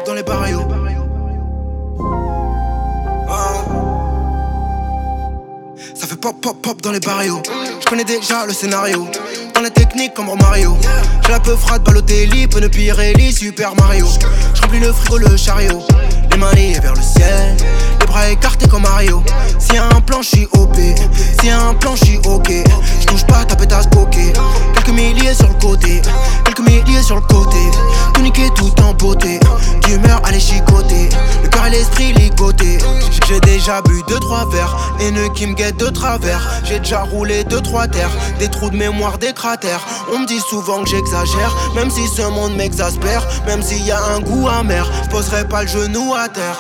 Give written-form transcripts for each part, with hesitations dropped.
dans les barrios. Ça fait pop pop pop dans les barrios. Je connais déjà le scénario. Dans la technique comme Mario. J'ai la peu frate, Balotelli, Pene Pirelli, Super Mario. Je remplis le frigo, le chariot. Les mains liées vers le ciel, les bras écartés comme Mario. S'il y a un plan, j'suis OP. S'il y a un plan, j'suis ok. J'touche pas ta pétasse poké. Quelques milliers sur le côté, quelques milliers sur le côté. Tout niqué, tout en beauté. D'humeur à les chicoter, le cœur et l'esprit ligoté. J'ai déjà bu 2-3 verres, haineux qui me guettent de travers. J'ai déjà roulé 2-3 terres, des trous de mémoire, des cratères. On me dit souvent que j'exagère, même si ce monde m'exaspère. Même s'il y a un goût amer, je poserai pas le genou à terre.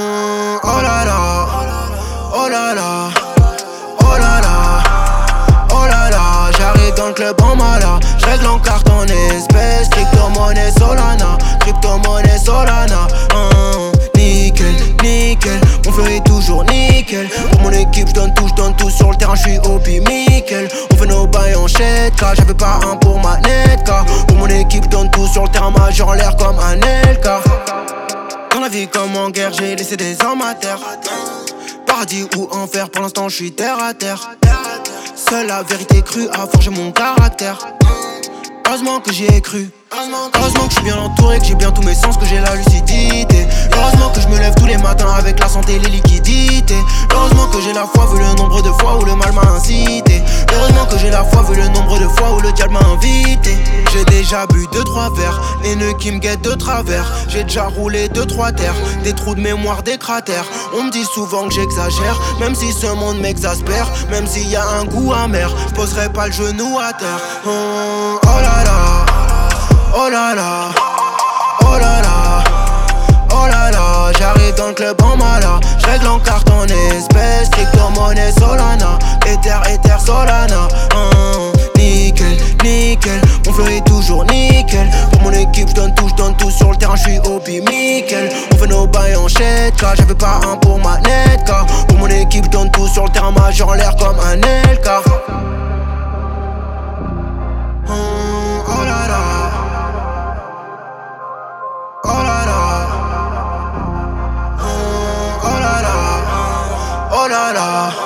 Oh là là, oh là là, oh là là, oh là là. J'arrive dans le club en mala, j'règle en carte en espèces. Crypto-monnaie Solana, crypto-monnaie Solana. Nickel, nickel, mon flow est toujours nickel. Pour mon équipe j'donne tout sur le terrain, j'suis OP Mickel. On fait nos bails en chetka, j'avais pas un pour ma netka. Pour mon équipe j'donne tout sur le terrain, majeur en l'air comme un LK. Dans la vie comme en guerre, j'ai laissé des armes à terre. Paradis ou enfer, pour l'instant j'suis terre à terre. Seule la vérité crue a forgé mon caractère. Heureusement que j'y ai cru. Heureusement que je suis bien entouré, que j'ai bien tous mes sens, que j'ai la lucidité. Heureusement que je me lève tous les matins avec la santé et les liquidités. Heureusement que j'ai la foi vu le nombre de fois où le mal m'a incité. Heureusement que j'ai la foi vu le nombre de fois où le diable m'a invité. J'ai déjà bu 2-3 verres, haineux qui me guettent de travers. J'ai déjà roulé 2-3 terres, des trous de mémoire, des cratères. On me dit souvent que j'exagère, même si ce monde m'exaspère. Même s'il y a un goût amer, je poserai pas le genou à terre. Oh là là, oh là là, oh là là, oh là là. J'arrive dans le club en mala, j'règle en carte en espèces. Crypto-monnaie Solana, Ether Solana. Nickel, nickel, mon flow est toujours nickel. Pour mon équipe j'donne tout sur le terrain, j'suis OP Mickel. On fait nos bails en chetka, j'avais pas un pour ma netka. Pour mon équipe j'donne tout sur le terrain, majeur en l'air comme un LK. Oh là là, oh là là, oh là là, oh là là.